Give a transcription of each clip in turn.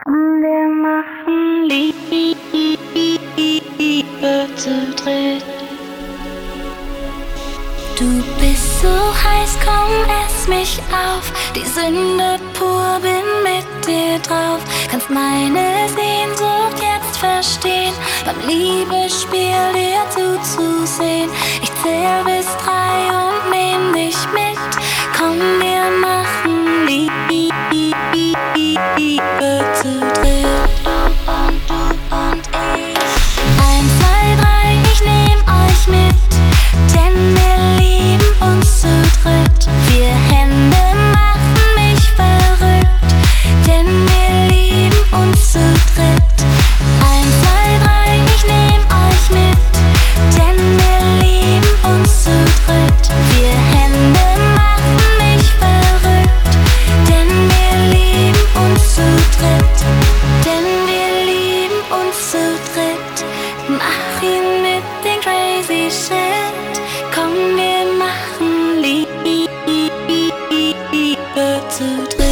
Wir machen Liebe zu dritt. Du bist so heiß, komm, ess mich auf. Die Sünde pur, bin mit dir drauf. Kannst meine Sehnsucht jetzt verstehen, beim Liebesspiel dir zuzusehen. Ich zähl bis 3 und nehm dich mit. Komm, wir machen Liebe zu dritt. Du und ich. 1, 2, 3, ich nehm euch mit, denn wir lieben uns zu dritt. Wir Hände machen mich verrückt, denn wir lieben uns zu dritt. 1, 2, 3, ich nehm euch mit, denn wir lieben uns zu dritt. Wir Hände machen mich verrückt, denn wir lieben uns zu dritt. Denn wir lieben uns zu dritt. Mach ihn mit den crazy shit. Komm, wir machen Liebe zu dritt.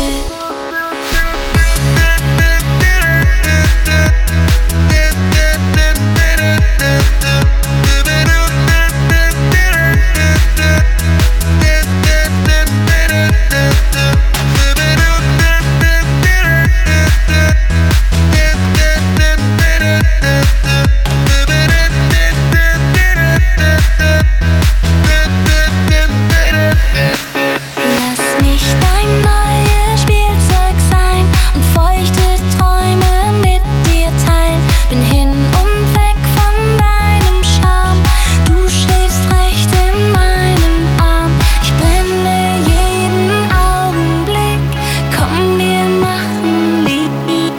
Lass mich dein neues Spielzeug sein und feuchte Träume mit dir teilen. Bin hin und weg von deinem Charme. Du schläfst recht in meinem Arm. Ich brenne jeden Augenblick. Komm, wir machen Liebe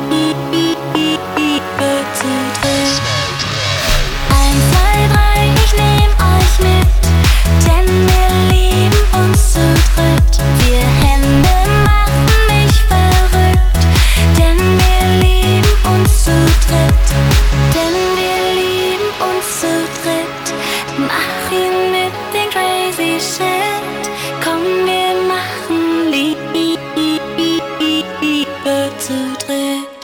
zu dritt. 1, 2, 3, ich nehm euch mit, denn wir lieben uns zu dritt. Wir Hände machen mich verrückt, denn wir lieben uns zu dritt. Denn wir lieben uns zu dritt. Mach ihn mit den crazy shit. Komm, wir machen Liebe zu dritt.